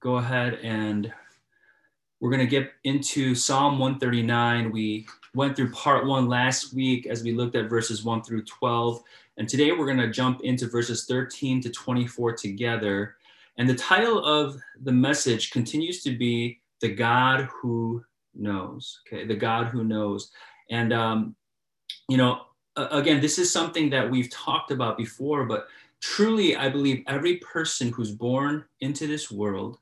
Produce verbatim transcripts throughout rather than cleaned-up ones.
go ahead and we're going to get into Psalm one thirty-nine. We went through part one last week as we looked at verses one through twelve. And today we're going to jump into verses thirteen to twenty-four together. And the title of the message continues to be The God Who Knows. Okay, the God Who Knows. And, um, you know, again, this is something that we've talked about before, but truly, I believe every person who's born into this world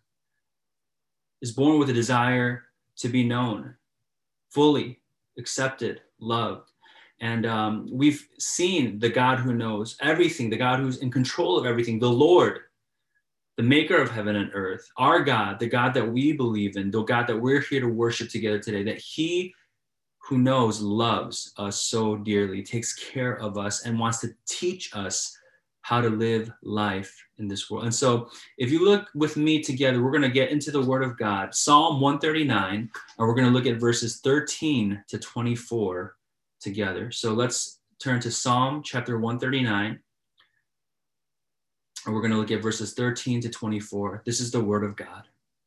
is born with a desire to be known, fully accepted, loved. And um, we've seen the God who knows everything, the God who's in control of everything, the Lord, the maker of heaven and earth, our God, the God that we believe in, the God that we're here to worship together today, that he who knows loves us so dearly, takes care of us, and wants to teach us how to live life in this world. And so if you look with me together, we're going to get into the word of God, Psalm one thirty-nine, and we're going to look at verses thirteen to twenty-four together. So let's turn to Psalm chapter one thirty-nine, and we're going to look at verses thirteen to twenty-four. This is the word of God.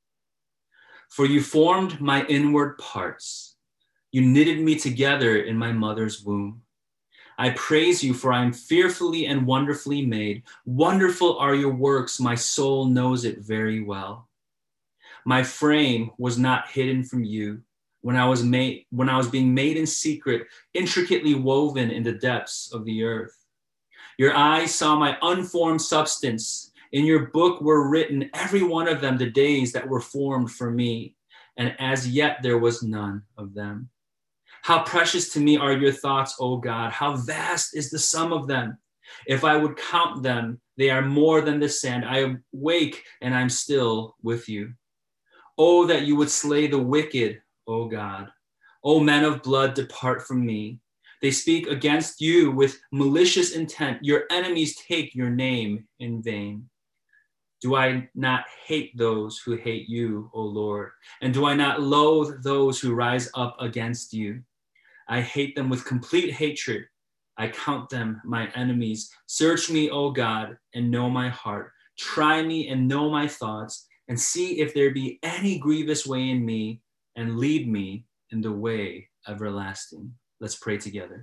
For you formed my inward parts. You knitted me together in my mother's womb. I praise you, for I am fearfully and wonderfully made. Wonderful are your works. My soul knows it very well. My frame was not hidden from you when I was made, when I was being made in secret, intricately woven in the depths of the earth. Your eyes saw my unformed substance. In your book were written, every one of them, the days that were formed for me, and as yet there was none of them. How precious to me are your thoughts, O God. How vast is the sum of them. If I would count them, they are more than the sand. I awake and I'm still with you. Oh, that you would slay the wicked, O God. O men of blood, depart from me. They speak against you with malicious intent. Your enemies take your name in vain. Do I not hate those who hate you, O Lord? And do I not loathe those who rise up against you? I hate them with complete hatred. I count them my enemies. Search me, O God, and know my heart. Try me and know my thoughts, and see if there be any grievous way in me, and lead me in the way everlasting. Let's pray together.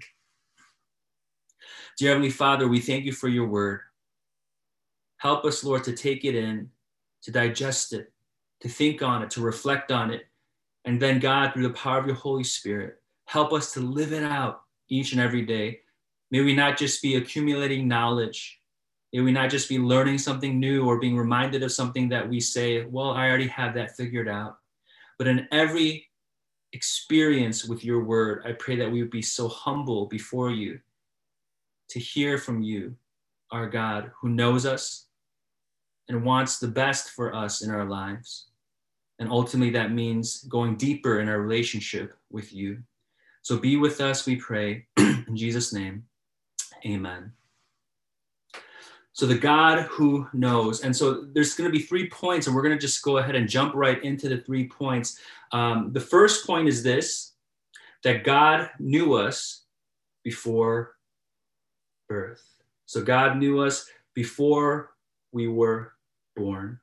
Dear Heavenly Father, we thank you for your word. Help us, Lord, to take it in, to digest it, to think on it, to reflect on it, and then, God, through the power of your Holy Spirit, help us to live it out each and every day. May we not just be accumulating knowledge. May we not just be learning something new or being reminded of something that we say, well, I already have that figured out. But in every experience with your word, I pray that we would be so humble before you to hear from you, our God, who knows us and wants the best for us in our lives. And ultimately, that means going deeper in our relationship with you. So be with us, we pray, in Jesus' name, amen. So the God who knows. And so there's going to be three points, and we're going to just go ahead and jump right into the three points. Um, the first point is this, that God knew us before birth. So God knew us before we were born.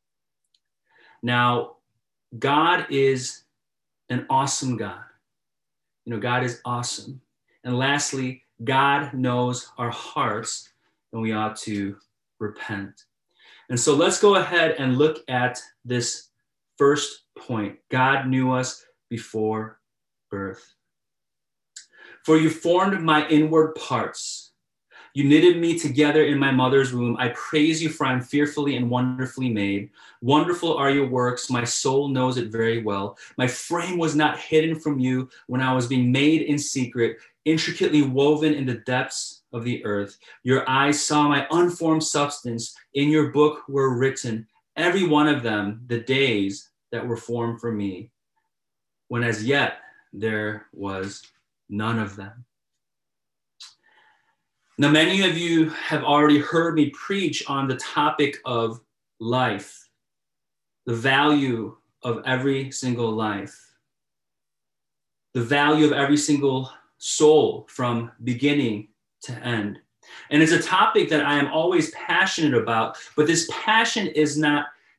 Now, God is an awesome God. You know, God is awesome. And lastly, God knows our hearts, and we ought to repent. And so let's go ahead and look at this first point. God knew us before birth. For you formed my inward parts. You knitted me together in my mother's womb. I praise you, for I am fearfully and wonderfully made. Wonderful are your works. My soul knows it very well. My frame was not hidden from you when I was being made in secret, intricately woven in the depths of the earth. Your eyes saw my unformed substance. In your book were written, every one of them, the days that were formed for me, when as yet there was none of them. Now, many of you have already heard me preach on the topic of life, the value of every single life, the value of every single soul from beginning to end. And it's a topic that I am always passionate about, but this passion is not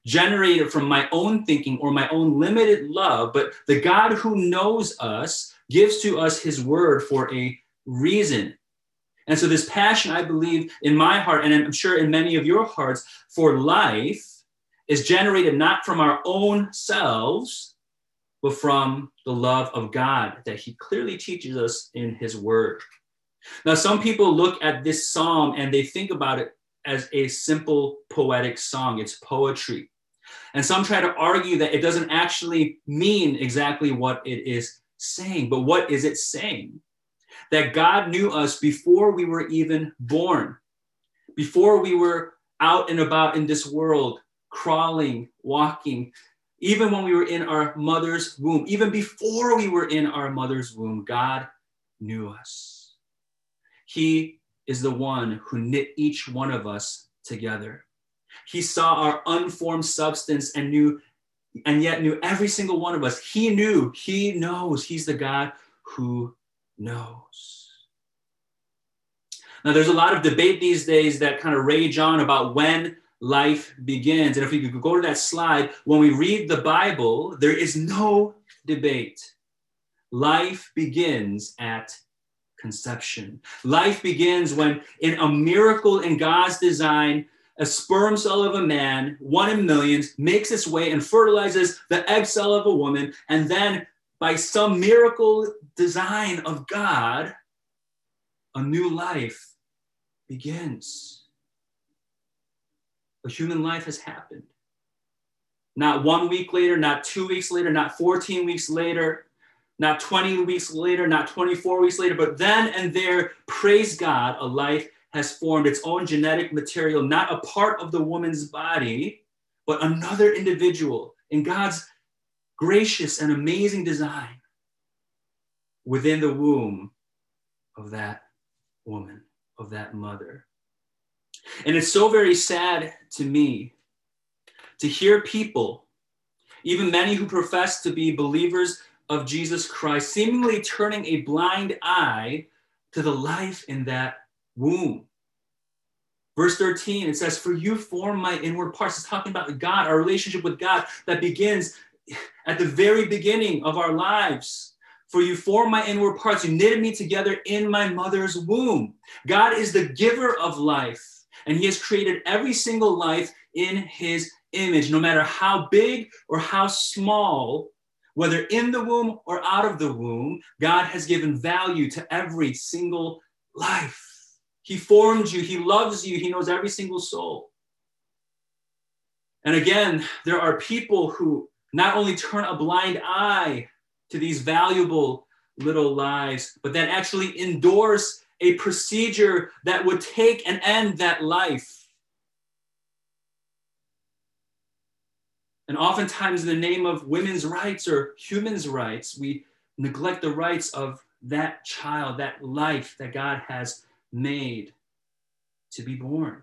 generated from my own thinking or my own limited love, but the God who knows us gives to us his word for a reason. And so this passion, I believe, in my heart, and I'm sure in many of your hearts, for life is generated not from our own selves, but from the love of God that he clearly teaches us in his word. Now, some people look at this psalm and they think about it as a simple poetic song. It's poetry. And some try to argue that it doesn't actually mean exactly what it is saying. But what is it saying? That God knew us before we were even born, before we were out and about in this world, crawling, walking, even when we were in our mother's womb, even before we were in our mother's womb, God knew us. He is the one who knit each one of us together. He saw our unformed substance and knew, and yet knew every single one of us. He knew, he knows, he's the God who knows. Now, there's a lot of debate these days that kind of rage on about when life begins. And if we could go to that slide, when we read the Bible, there is no debate. Life begins at conception. Life begins when, in a miracle in God's design, a sperm cell of a man, one in millions, makes its way and fertilizes the egg cell of a woman. And then by some miracle design of God, a new life begins. A human life has happened. Not one week later, not two weeks later, not fourteen weeks later, not twenty weeks later, not twenty-four weeks later, but then and there, praise God, a life has formed its own genetic material, not a part of the woman's body, but another individual in God's gracious and amazing design within the womb of that woman, of that mother. And it's so very sad to me to hear people, even many who profess to be believers of Jesus Christ, seemingly turning a blind eye to the life in that womb. Verse thirteen, it says, "For you form my inward parts." It's talking about God, our relationship with God that begins at the very beginning of our lives. "For you form my inward parts. You knitted me together in my mother's womb." God is the giver of life, and he has created every single life in his image, no matter how big or how small, whether in the womb or out of the womb. God has given value to every single life. He formed you. He loves you. He knows every single soul. And again, there are people who not only turn a blind eye to these valuable little lives, but then actually endorse a procedure that would take and end that life. And oftentimes, in the name of women's rights or humans' rights, we neglect the rights of that child, that life that God has made to be born.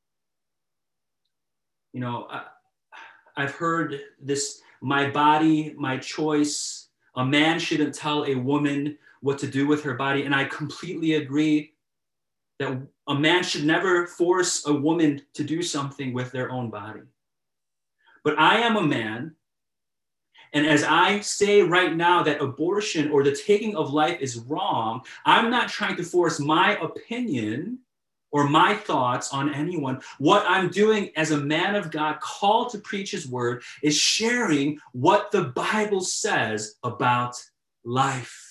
You know, I, I've heard this, my body, my choice. A man shouldn't tell a woman what to do with her body. And I completely agree that a man should never force a woman to do something with their own body. But I am a man, and as I say right now that abortion or the taking of life is wrong, I'm not trying to force my opinion or my thoughts on anyone. What I'm doing as a man of God called to preach his word is sharing what the Bible says about life.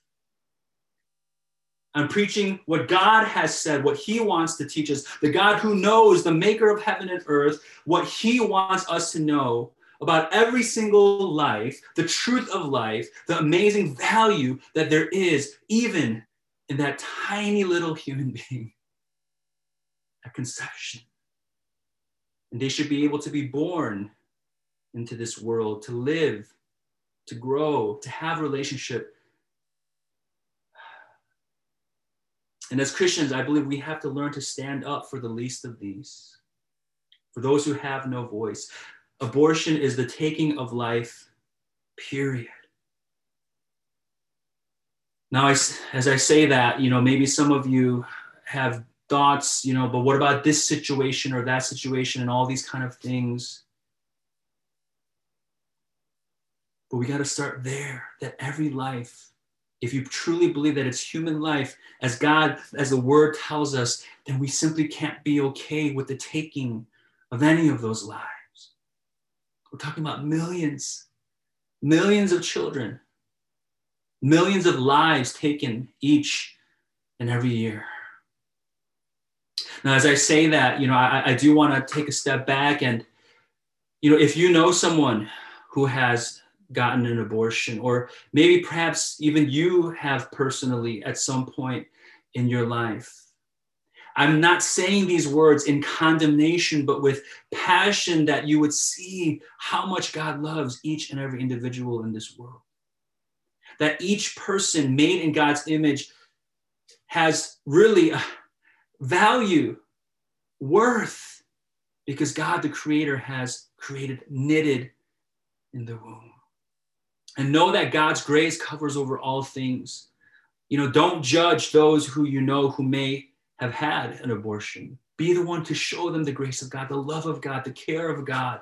I'm preaching what God has said, what he wants to teach us, the God who knows, the maker of heaven and earth, what he wants us to know about every single life, the truth of life, the amazing value that there is even in that tiny little human being at conception. And they should be able to be born into this world, to live, to grow, to have a relationship. And as Christians, I believe we have to learn to stand up for the least of these, for those who have no voice. Abortion is the taking of life, period. Now, as I say that, you know, maybe some of you have thoughts, you know, but what about this situation or that situation and all these kind of things? But we got to start there, that every life, if you truly believe that it's human life, as God, as the word tells us, then we simply can't be okay with the taking of any of those lives. We're talking about millions, millions of children, millions of lives taken each and every year. Now, as I say that, you know, I, I do want to take a step back and, you know, if you know someone who has gotten an abortion, or maybe perhaps even you have personally at some point in your life, I'm not saying these words in condemnation, but with passion that you would see how much God loves each and every individual in this world. That each person made in God's image has really a value, worth, because God, the Creator, has created, knitted in the womb. And know that God's grace covers over all things. You know, don't judge those who you know who may have had an abortion. Be the one to show them the grace of God, the love of God, the care of God.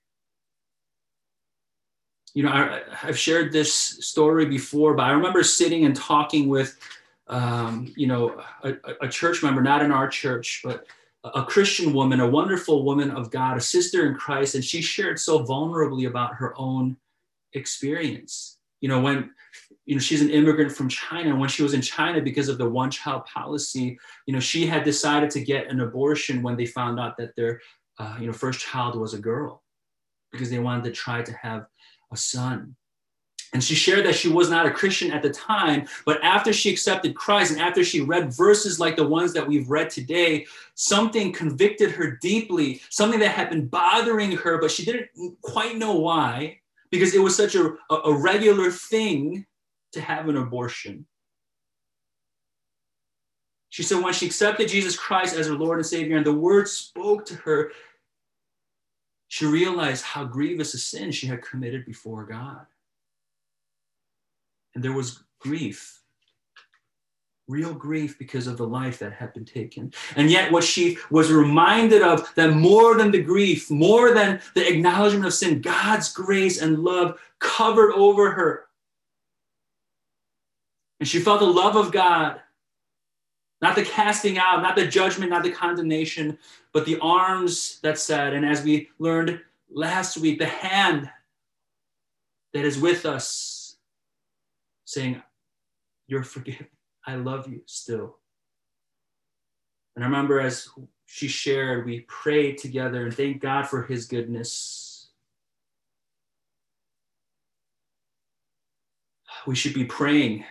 You know, I, I've shared this story before, but I remember sitting and talking with, um, you know, a, a church member, not in our church, but a Christian woman, a wonderful woman of God, a sister in Christ, and she shared so vulnerably about her own experience. You know, when, you know, she's an immigrant from China, and when she was in China, because of the one-child policy, you know, she had decided to get an abortion when they found out that their, uh, you know, first child was a girl, because they wanted to try to have a son. And she shared that she was not a Christian at the time, but after she accepted Christ and after she read verses like the ones that we've read today, something convicted her deeply, something that had been bothering her, but she didn't quite know why, because it was such a, a regular thing to have an abortion. She said when she accepted Jesus Christ as her Lord and Savior and the word spoke to her, she realized how grievous a sin she had committed before God. And there was grief, real grief, because of the life that had been taken. And yet what she was reminded of, that more than the grief, more than the acknowledgement of sin, God's grace and love covered over her. And she felt the love of God, not the casting out, not the judgment, not the condemnation, but the arms that said, and as we learned last week, the hand that is with us saying, you're forgiven. I love you still. And I remember as she shared, we prayed together and thanked God for his goodness. We should be praying.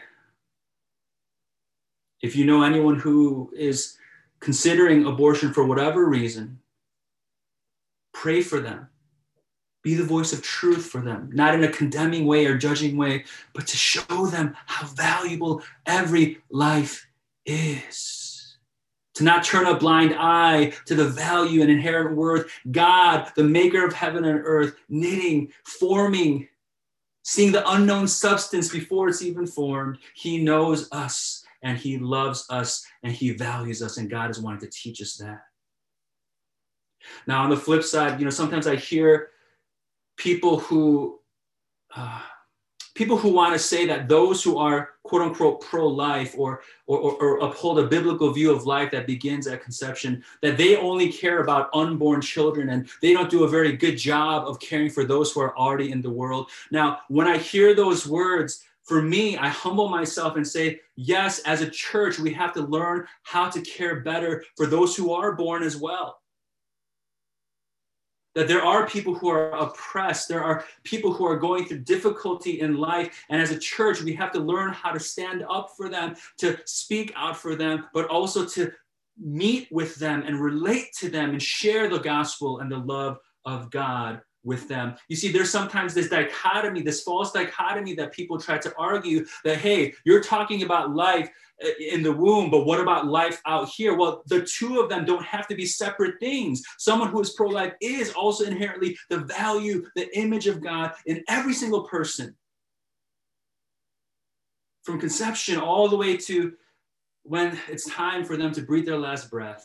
If you know anyone who is considering abortion for whatever reason, pray for them. Be the voice of truth for them, not in a condemning way or judging way, but to show them how valuable every life is. To not turn a blind eye to the value and inherent worth. God, the maker of heaven and earth, knitting, forming, seeing the unknown substance before it's even formed. He knows us and he loves us and he values us, and God is wanting to teach us that. Now, on the flip side, you know, sometimes I hear people who uh, people who want to say that those who are quote unquote pro-life or, or, or, or uphold a biblical view of life that begins at conception, that they only care about unborn children and they don't do a very good job of caring for those who are already in the world. Now, when I hear those words, for me, I humble myself and say, yes, as a church, we have to learn how to care better for those who are born as well. That there are people who are oppressed. There are people who are going through difficulty in life. And as a church, we have to learn how to stand up for them, to speak out for them, but also to meet with them and relate to them and share the gospel and the love of God with them. You see, there's sometimes this dichotomy, this false dichotomy that people try to argue that, hey, you're talking about life in the womb, but what about life out here? Well, the two of them don't have to be separate things. Someone who is pro-life is also inherently the value, the image of God in every single person. From conception all the way to when it's time for them to breathe their last breath.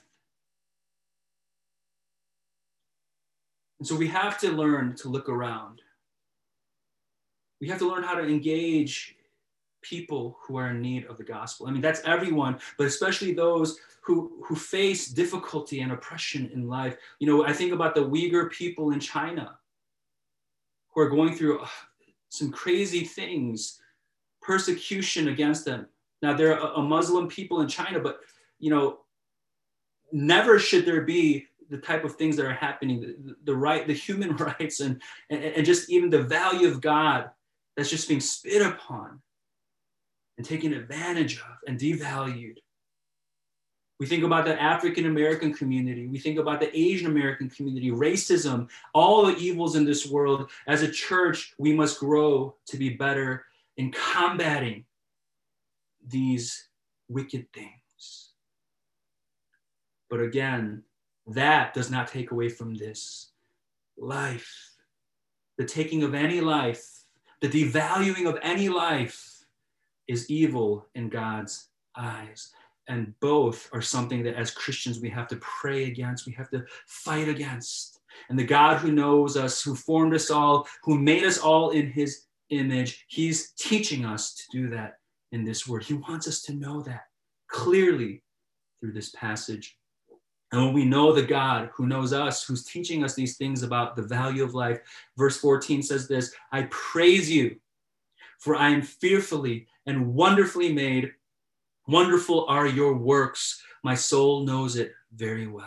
And so we have to learn to look around. We have to learn how to engage people who are in need of the gospel. I mean, that's everyone, but especially those who, who face difficulty and oppression in life. You know, I think about the Uyghur people in China who are going through uh, some crazy things, persecution against them. Now, they're a, a Muslim people in China, but, you know, never should there be the type of things that are happening, the, the right, the human rights, and, and, and just even the value of God that's just being spit upon and taken advantage of and devalued. We think about the African American community. We think about the Asian American community, racism, all the evils in this world. As a church, we must grow to be better in combating these wicked things. But again, that does not take away from this. Life, the taking of any life, the devaluing of any life is evil in God's eyes. And both are something that as Christians we have to pray against, we have to fight against. And the God who knows us, who formed us all, who made us all in his image, he's teaching us to do that in this word. He wants us to know that clearly through this passage. And when we know the God who knows us, who's teaching us these things about the value of life, verse fourteen says this, I praise you, for I am fearfully and wonderfully made. Wonderful are your works. My soul knows it very well.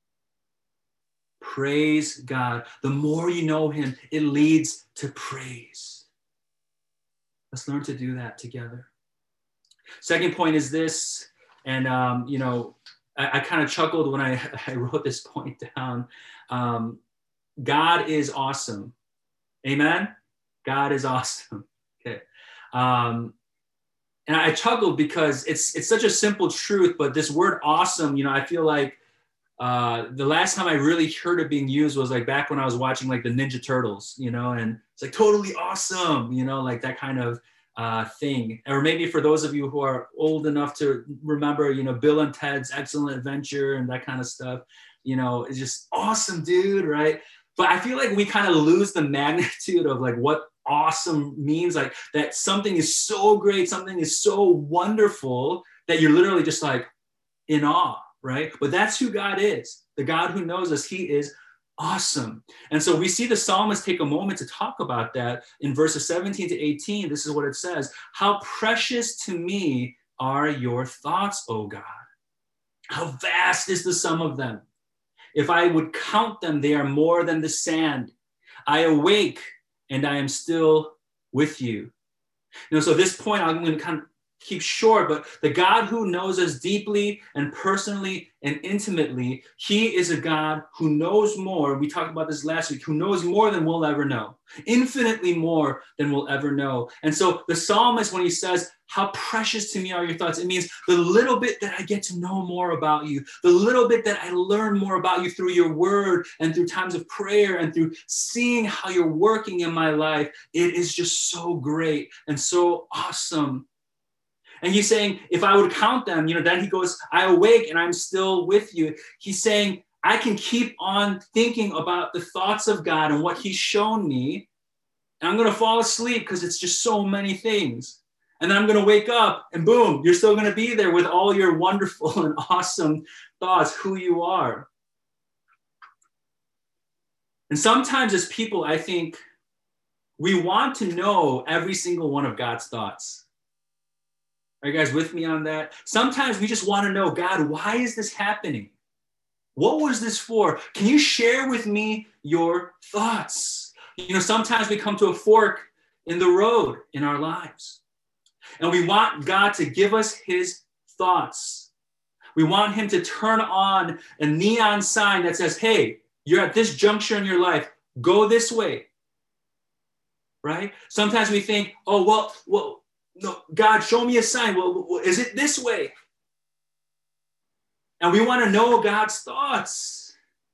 Praise God. The more you know him, it leads to praise. Let's learn to do that together. Second point is this, and um, you know, I, I kind of chuckled when I, I wrote this point down. Um, God is awesome. Amen? God is awesome. Okay. Um, And I chuckled because it's it's such a simple truth, but this word awesome, you know, I feel like uh, the last time I really heard it being used was like back when I was watching like the Ninja Turtles, you know, and it's like totally awesome, you know, like that kind of uh, thing. Or maybe for those of you who are old enough to remember, you know, Bill and Ted's Excellent Adventure and that kind of stuff, you know, it's just awesome, dude, right? But I feel like we kind of lose the magnitude of like what awesome means, like that something is so great, something is so wonderful that you're literally just like in awe, right? But that's who God is. The God who knows us, he is awesome. And so we see the psalmist take a moment to talk about that in verses seventeen to eighteen. This is what it says. How precious to me are your thoughts, O God. How vast is the sum of them. If I would count them, they are more than the sand. I awake and I am still with you. You know, so this point I'm going to kind of keep short, but the God who knows us deeply and personally and intimately, he is a God who knows more. We talked about this last week, who knows more than we'll ever know, infinitely more than we'll ever know. And so the psalmist, when he says, how precious to me are your thoughts, it means the little bit that I get to know more about you, the little bit that I learn more about you through your word and through times of prayer and through seeing how you're working in my life, it is just so great and so awesome. And he's saying, if I would count them, you know, then he goes, I awake and I'm still with you. He's saying, I can keep on thinking about the thoughts of God and what he's shown me. And I'm going to fall asleep because it's just so many things. And then I'm going to wake up and boom, you're still going to be there with all your wonderful and awesome thoughts, who you are. And sometimes as people, I think we want to know every single one of God's thoughts. Are you guys with me on that? Sometimes we just want to know, God, why is this happening? What was this for? Can you share with me your thoughts? You know, sometimes we come to a fork in the road in our lives, and we want God to give us his thoughts. We want him to turn on a neon sign that says, hey, you're at this juncture in your life. Go this way, right? Sometimes we think, oh, well, well, no, God, show me a sign. Well, is it this way? And we want to know God's thoughts.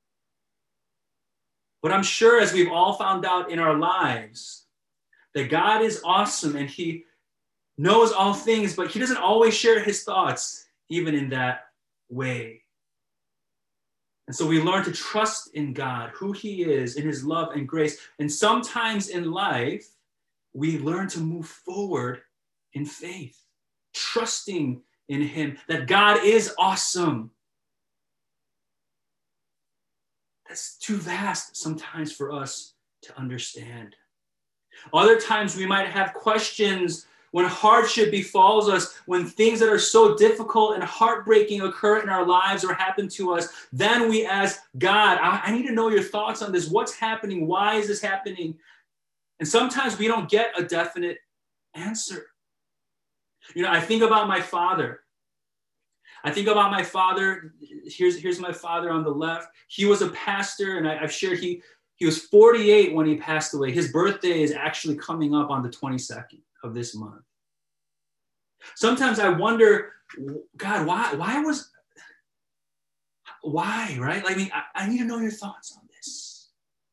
But I'm sure, as we've all found out in our lives, that God is awesome and he knows all things, but he doesn't always share his thoughts, even in that way. And so we learn to trust in God, who he is, in his love and grace. And sometimes in life, we learn to move forward in faith, trusting in him, that God is awesome. That's too vast sometimes for us to understand. Other times we might have questions when hardship befalls us, when things that are so difficult and heartbreaking occur in our lives or happen to us. Then we ask God, I, I need to know your thoughts on this. What's happening? Why is this happening? And sometimes we don't get a definite answer. You know, I think about my father. I think about my father. Here's, here's my father on the left. He was a pastor, and I, I've shared he, he was forty-eight when he passed away. His birthday is actually coming up on the twenty-second of this month. Sometimes I wonder, God, why, why was, why, right? Like, I mean, I, I need to know your thoughts on this.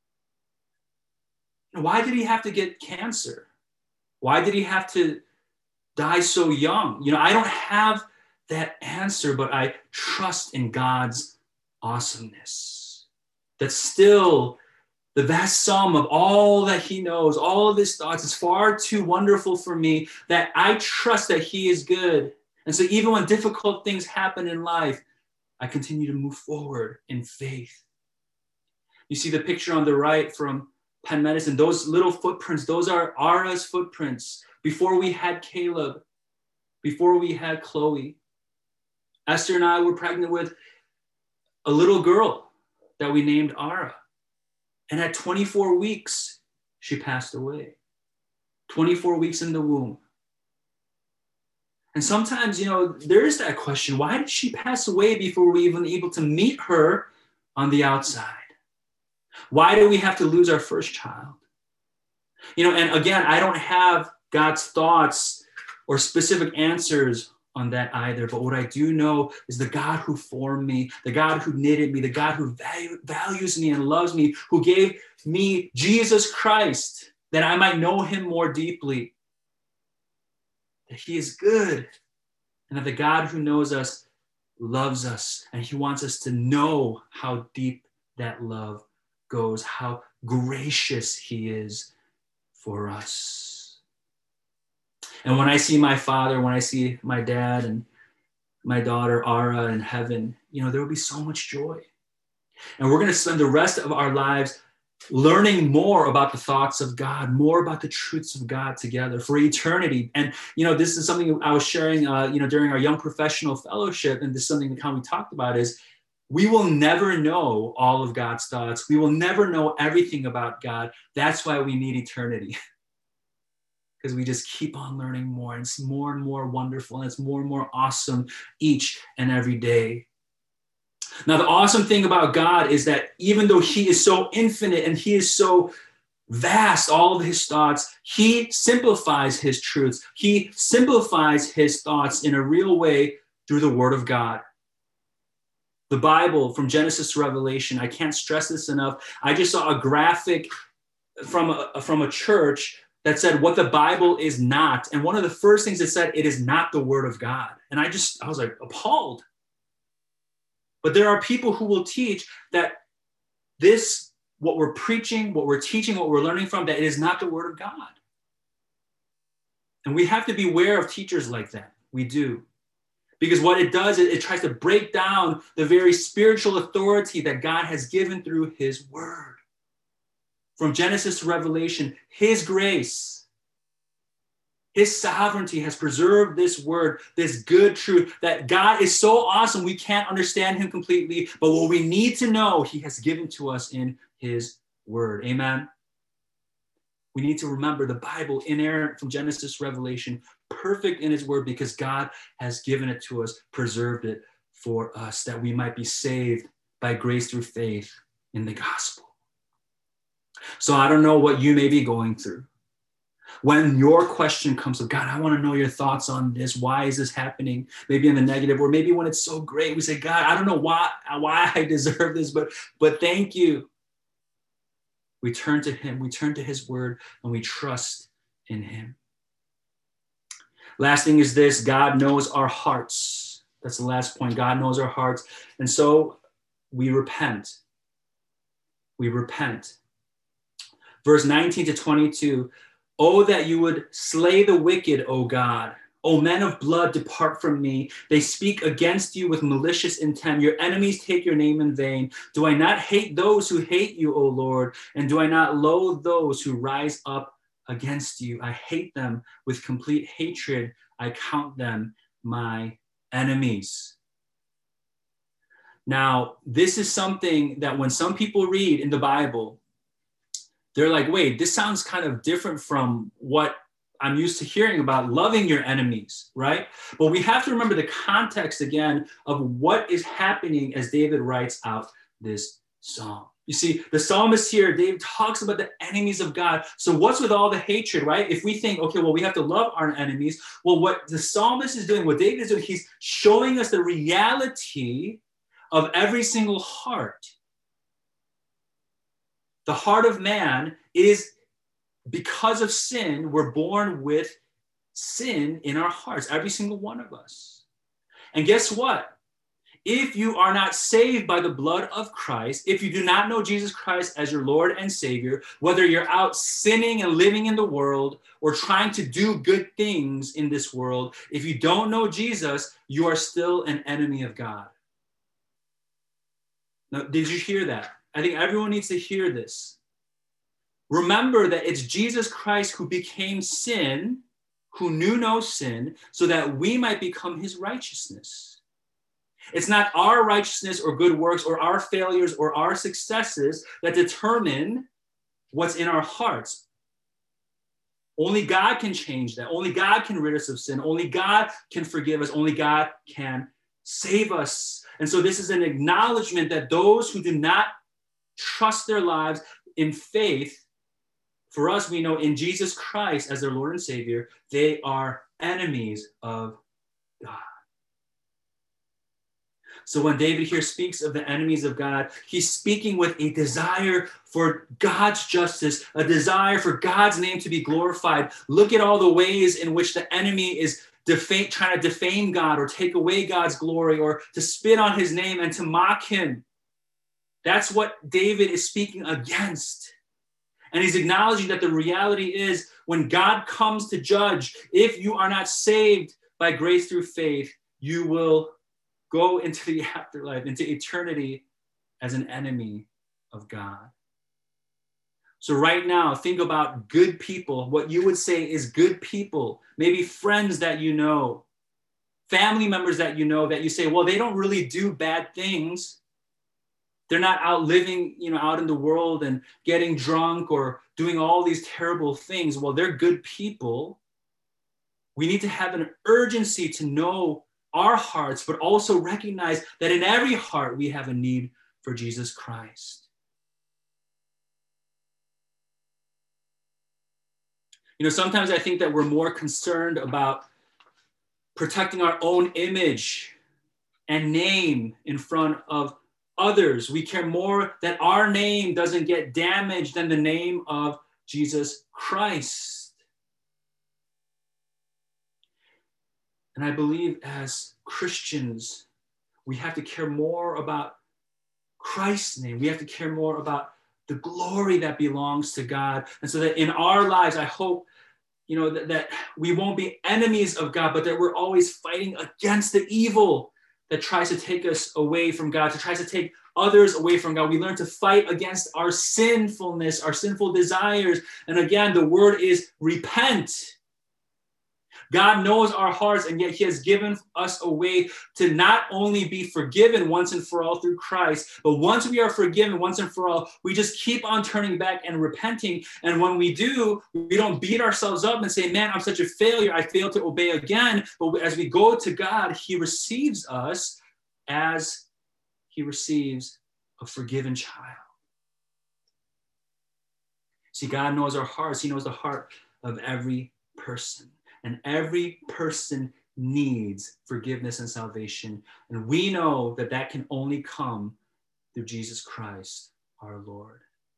Why did he have to get cancer? Why did he have to die so young? You know, I don't have that answer, but I trust in God's awesomeness. That still the vast sum of all that he knows, all of his thoughts is far too wonderful for me, that I trust that he is good. And so even when difficult things happen in life, I continue to move forward in faith. You see the picture on the right from Penn Medicine, those little footprints, those are Ara's footprints. Before we had Caleb, before we had Chloe, Esther and I were pregnant with a little girl that we named Ara. And at twenty-four weeks, she passed away. twenty-four weeks in the womb. And sometimes, you know, there is that question, why did she pass away before we were even able to meet her on the outside? Why did we have to lose our first child? You know, and again, I don't have God's thoughts or specific answers on that either. But what I do know is the God who formed me, the God who knitted me, the God who value, values me and loves me, who gave me Jesus Christ that I might know him more deeply, that he is good, and that the God who knows us loves us, and he wants us to know how deep that love goes, how gracious he is for us. And when I see my father, when I see my dad and my daughter, Ara, in heaven, you know, there will be so much joy. And we're going to spend the rest of our lives learning more about the thoughts of God, more about the truths of God together for eternity. And, you know, this is something I was sharing, uh, you know, during our Young Professional Fellowship. And this is something that we talked about is we will never know all of God's thoughts. We will never know everything about God. That's why we need eternity. Because we just keep on learning more, and it's more and more wonderful, and it's more and more awesome each and every day. Now, the awesome thing about God is that even though he is so infinite and he is so vast, all of his thoughts, he simplifies his truths. He simplifies his thoughts in a real way through the word of God. The Bible, from Genesis to Revelation, I can't stress this enough. I just saw a graphic from a, from a church that said what the Bible is not. And one of the first things it said, it is not the word of God. And I just, I was like appalled. But there are people who will teach that this, what we're preaching, what we're teaching, what we're learning from, that it is not the word of God. And we have to beware of teachers like that. We do. Because what it does, it, it tries to break down the very spiritual authority that God has given through his word. From Genesis to Revelation, his grace, his sovereignty has preserved this word, this good truth, that God is so awesome we can't understand him completely, but what we need to know, he has given to us in his word. Amen? We need to remember the Bible, inerrant from Genesis to Revelation, perfect in his word because God has given it to us, preserved it for us, that we might be saved by grace through faith in the gospel. So I don't know what you may be going through. When your question comes up, God, I want to know your thoughts on this. Why is this happening? Maybe in the negative, or maybe when it's so great, we say, God, I don't know why, why I deserve this, but, but thank you. We turn to him, we turn to his word, and we trust in him. Last thing is this, God knows our hearts. That's the last point. God knows our hearts. And so we repent. We repent. Verse nineteen to twenty-two, Oh, that you would slay the wicked, O God. O men of blood, depart from me. They speak against you with malicious intent. Your enemies take your name in vain. Do I not hate those who hate you, O Lord? And do I not loathe those who rise up against you? I hate them with complete hatred. I count them my enemies. Now, this is something that when some people read in the Bible, they're like, wait, this sounds kind of different from what I'm used to hearing about loving your enemies, right? But we have to remember the context again of what is happening as David writes out this psalm. You see, the psalmist here, David talks about the enemies of God. So what's with all the hatred, right? If we think, okay, well, we have to love our enemies. Well, what the psalmist is doing, what David is doing, he's showing us the reality of every single heart. The heart of man is, because of sin, we're born with sin in our hearts, every single one of us. And guess what? If you are not saved by the blood of Christ, if you do not know Jesus Christ as your Lord and Savior, whether you're out sinning and living in the world or trying to do good things in this world, if you don't know Jesus, you are still an enemy of God. Now, did you hear that? I think everyone needs to hear this. Remember that it's Jesus Christ who became sin, who knew no sin, so that we might become his righteousness. It's not our righteousness or good works or our failures or our successes that determine what's in our hearts. Only God can change that. Only God can rid us of sin. Only God can forgive us. Only God can save us. And so this is an acknowledgement that those who do not trust their lives in faith, for us, we know in Jesus Christ as their Lord and Savior, they are enemies of God. So when David here speaks of the enemies of God, he's speaking with a desire for God's justice, a desire for God's name to be glorified. Look at all the ways in which the enemy is defame, trying to defame God or take away God's glory or to spit on his name and to mock him. That's what David is speaking against. And he's acknowledging that the reality is when God comes to judge, if you are not saved by grace through faith, you will go into the afterlife, into eternity as an enemy of God. So right now, think about good people, what you would say is good people, maybe friends that you know, family members that you know, that you say, well, they don't really do bad things. They're not out living, you know, out in the world and getting drunk or doing all these terrible things. Well, they're good people. We need to have an urgency to know our hearts, but also recognize that in every heart we have a need for Jesus Christ. You know, sometimes I think that we're more concerned about protecting our own image and name in front of others. We care more that our name doesn't get damaged than the name of Jesus Christ. And I believe as Christians, we have to care more about Christ's name. We have to care more about the glory that belongs to God. And so that in our lives, I hope, you know, that, that we won't be enemies of God, but that we're always fighting against the evil that tries to take us away from God, that tries to take others away from God. We learn to fight against our sinfulness, our sinful desires. And again, the word is repent. God knows our hearts, and yet he has given us a way to not only be forgiven once and for all through Christ, but once we are forgiven once and for all, we just keep on turning back and repenting. And when we do, we don't beat ourselves up and say, man, I'm such a failure. I failed to obey again. But as we go to God, he receives us as he receives a forgiven child. See, God knows our hearts. He knows the heart of every person. And every person needs forgiveness and salvation. And we know that that can only come through Jesus Christ, our Lord.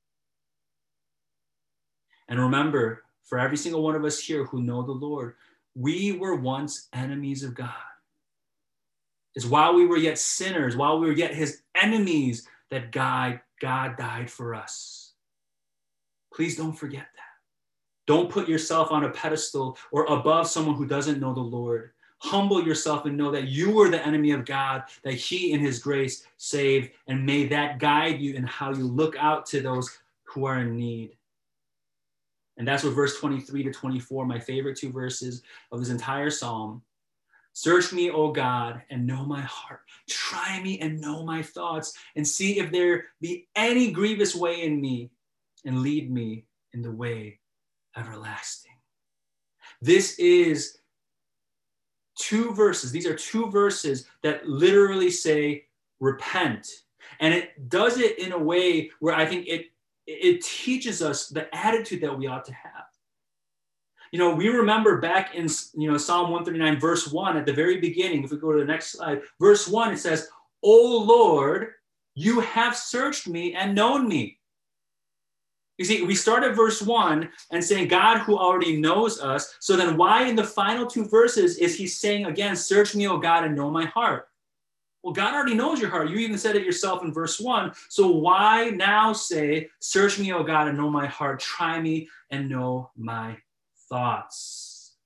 And remember, for every single one of us here who know the Lord, we were once enemies of God. It's while we were yet sinners, while we were yet his enemies, that God, God died for us. Please don't forget that. Don't put yourself on a pedestal or above someone who doesn't know the Lord. Humble yourself and know that you were the enemy of God, that he in his grace saved, and may that guide you in how you look out to those who are in need. And that's what verse twenty-three to twenty-four, my favorite two verses of this entire psalm. Search me, O God, and know my heart. Try me and know my thoughts, and see if there be any grievous way in me, and lead me in the way everlasting. This is two verses. These are two verses that literally say repent. And it does it in a way where I think it, it teaches us the attitude that we ought to have. You know, we remember back in, you know, Psalm one thirty-nine, verse one, at the very beginning, if we go to the next slide, verse one, it says, O Lord, you have searched me and known me. You see, we start at verse one and saying God who already knows us. So then why in the final two verses is he saying again, search me, O God, and know my heart? Well, God already knows your heart. You even said it yourself in verse one. So why now say, search me, O God, and know my heart. Try me and know my thoughts.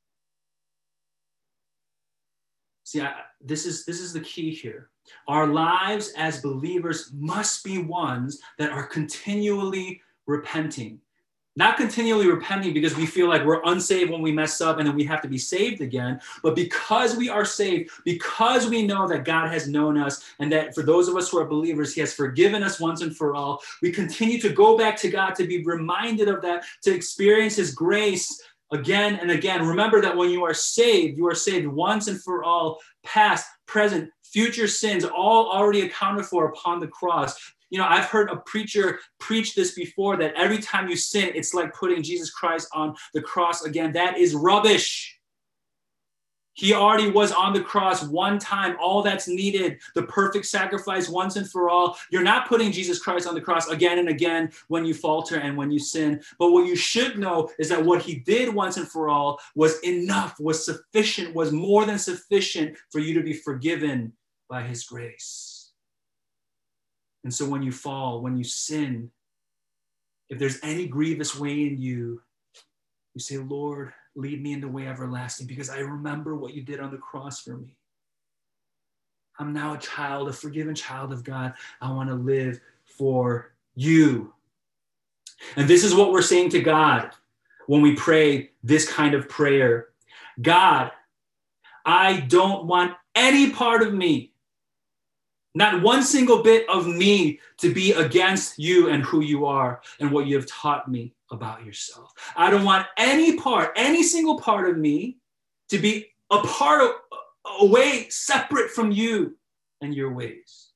See, I, this is, this is the key here. Our lives as believers must be ones that are continually repenting. Not continually repenting because we feel like we're unsaved when we mess up and then we have to be saved again, but because we are saved, because we know that God has known us and that for those of us who are believers, he has forgiven us once and for all, we continue to go back to God, to be reminded of that, to experience his grace again and again. Remember that when you are saved, you are saved once and for all, past, present, future sins, all already accounted for upon the cross. You know, I've heard a preacher preach this before, that every time you sin, it's like putting Jesus Christ on the cross again. That is rubbish. He already was on the cross one time. All that's needed, the perfect sacrifice once and for all. You're not putting Jesus Christ on the cross again and again when you falter and when you sin. But what you should know is that what he did once and for all was enough, was sufficient, was more than sufficient for you to be forgiven by his grace. And so when you fall, when you sin, if there's any grievous way in you, you say, Lord, lead me in the way everlasting, because I remember what you did on the cross for me. I'm now a child, a forgiven child of God. I want to live for you. And this is what we're saying to God when we pray this kind of prayer. God, I don't want any part of me, not one single bit of me, to be against you and who you are and what you have taught me about yourself. I don't want any part, any single part of me to be a part of, away, separate from you and your ways.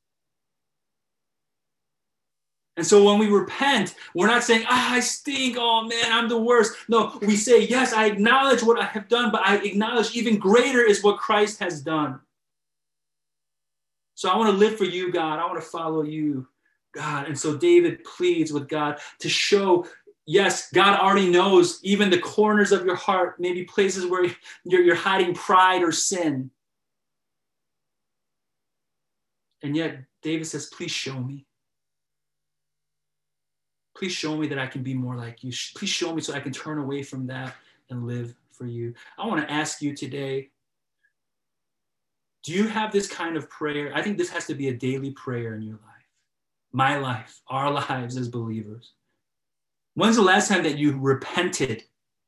And so when we repent, we're not saying, ah, I stink, oh man, I'm the worst. No, we say, yes, I acknowledge what I have done, but I acknowledge even greater is what Christ has done. So I want to live for you, God. I want to follow you, God. And so David pleads with God to show, yes, God already knows even the corners of your heart, maybe places where you're, you're hiding pride or sin. And yet David says, please show me. Please show me that I can be more like you. Please show me so I can turn away from that and live for you. I want to ask you today, do you have this kind of prayer? I think this has to be a daily prayer in your life, my life, our lives as believers. When's the last time that you repented?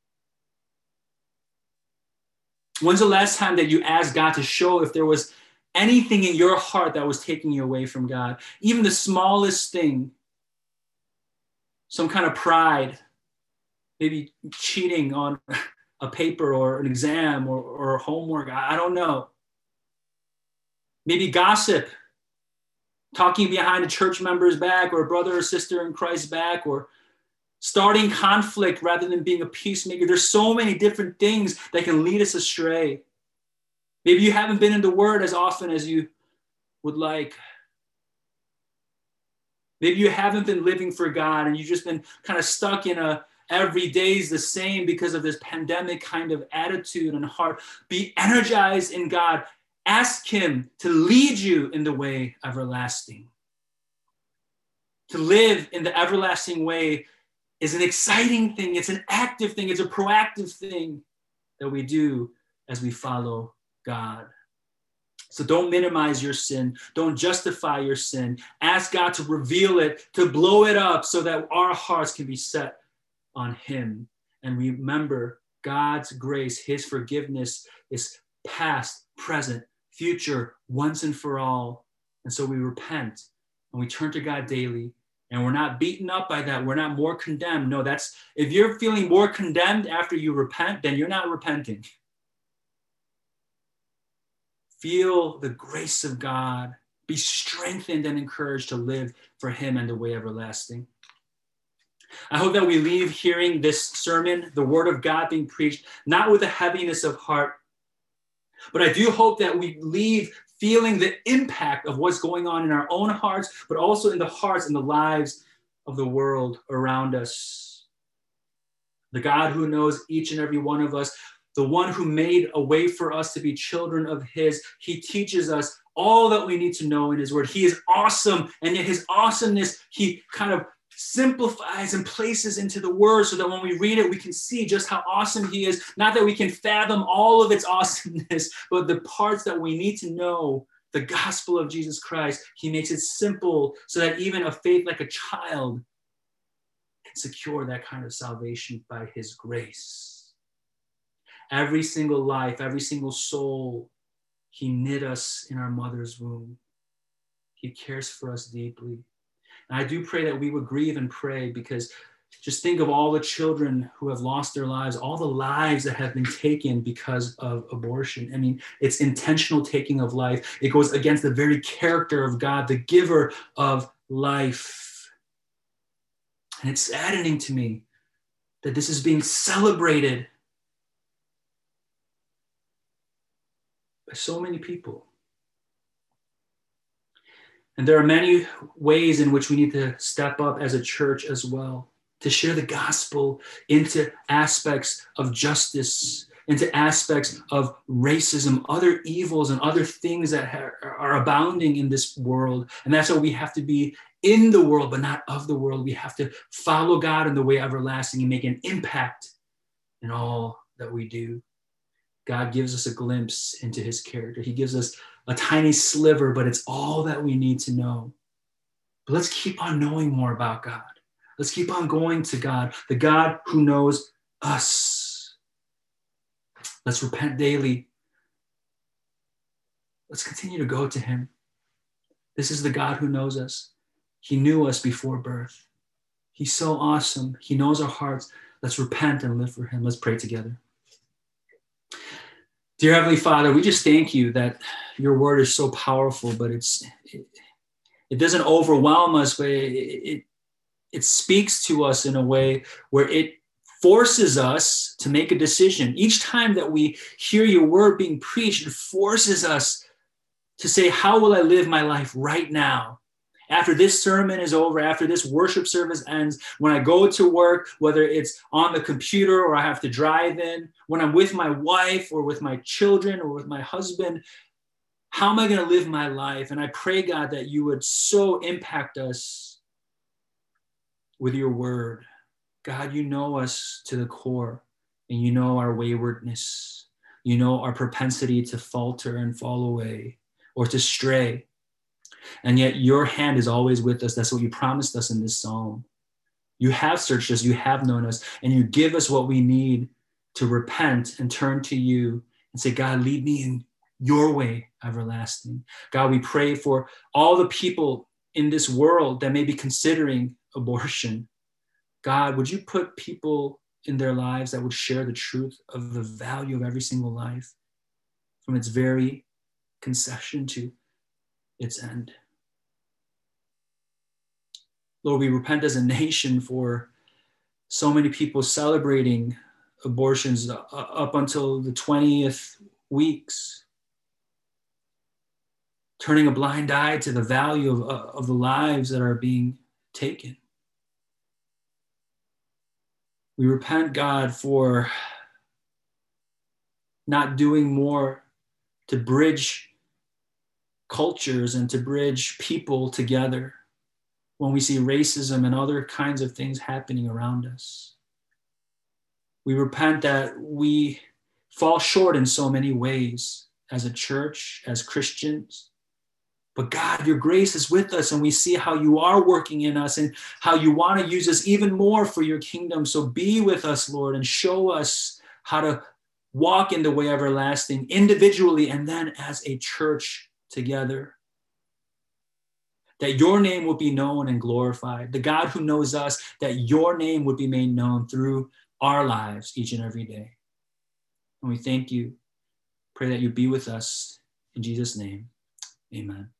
When's the last time that you asked God to show if there was anything in your heart that was taking you away from God? Even the smallest thing, some kind of pride, maybe cheating on a paper or an exam or, or homework, I don't know. Maybe gossip, talking behind a church member's back or a brother or sister in Christ's back, or starting conflict rather than being a peacemaker. There's so many different things that can lead us astray. Maybe you haven't been in the Word as often as you would like. Maybe you haven't been living for God and you've just been kind of stuck in a every day's the same because of this pandemic kind of attitude and heart. Be energized in God. Ask him to lead you in the way everlasting. To live in the everlasting way is an exciting thing. It's an active thing. It's a proactive thing that we do as we follow God. So don't minimize your sin. Don't justify your sin. Ask God to reveal it, to blow it up so that our hearts can be set on him. And remember, God's grace, his forgiveness is past, present, future, once and for all. And so we repent and we turn to God daily. And we're not beaten up by that. We're not more condemned. No, that's, if you're feeling more condemned after you repent, then you're not repenting. Feel the grace of God. Be strengthened and encouraged to live for him and the way everlasting. I hope that we leave hearing this sermon, the word of God being preached, not with a heaviness of heart, but I do hope that we leave feeling the impact of what's going on in our own hearts, but also in the hearts and the lives of the world around us. The God who knows each and every one of us, the one who made a way for us to be children of his, he teaches us all that we need to know in his word. He is awesome, and yet his awesomeness, he kind of simplifies and places into the word so that when we read it, we can see just how awesome he is. Not that we can fathom all of its awesomeness, but the parts that we need to know, the gospel of Jesus Christ, he makes it simple so that even a faith like a child can secure that kind of salvation by his grace. Every single life, every single soul, he knit us in our mother's womb. He cares for us deeply. And I do pray that we would grieve and pray, because just think of all the children who have lost their lives, all the lives that have been taken because of abortion. I mean, it's intentional taking of life. It goes against the very character of God, the giver of life. And it's saddening to me that this is being celebrated by so many people. And there are many ways in which we need to step up as a church as well, to share the gospel into aspects of justice, into aspects of racism, other evils and other things that are abounding in this world. And that's why we have to be in the world, but not of the world. We have to follow God in the way everlasting and make an impact in all that we do. God gives us a glimpse into his character. He gives us a tiny sliver, but it's all that we need to know. But let's keep on knowing more about God. Let's keep on going to God, the God who knows us. Let's repent daily. Let's continue to go to him. This is the God who knows us. He knew us before birth. He's so awesome. He knows our hearts. Let's repent and live for him. Let's pray together. Dear Heavenly Father, we just thank you that your word is so powerful, but it's it, it doesn't overwhelm us, but it, it, it speaks to us in a way where it forces us to make a decision. Each time that we hear your word being preached, it forces us to say, how will I live my life right now? After this sermon is over, after this worship service ends, when I go to work, whether it's on the computer or I have to drive in, when I'm with my wife or with my children or with my husband, how am I going to live my life? And I pray, God, that you would so impact us with your word. God, you know us to the core, and you know our waywardness. You know our propensity to falter and fall away or to stray. And yet your hand is always with us. That's what you promised us in this psalm. You have searched us, you have known us, and you give us what we need to repent and turn to you and say, God, lead me in your way everlasting. God, we pray for all the people in this world that may be considering abortion. God, would you put people in their lives that would share the truth of the value of every single life from its very conception to its end. Lord, we repent as a nation for so many people celebrating abortions up until the twentieth weeks, turning a blind eye to the value of, of the lives that are being taken. We repent, God, for not doing more to bridge cultures and to bridge people together. when we see racism and other kinds of things happening around us. We repent that we fall short in so many ways as a church, as Christians. But God, your grace is with us, and we see how you are working in us and how you want to use us even more for your kingdom. So be with us, Lord, and show us how to walk in the way everlasting individually and then as a church together. That your name would be known and glorified. The God who knows us, that your name would be made known through our lives each and every day. And we thank you. Pray that you be with us. In Jesus' name, amen.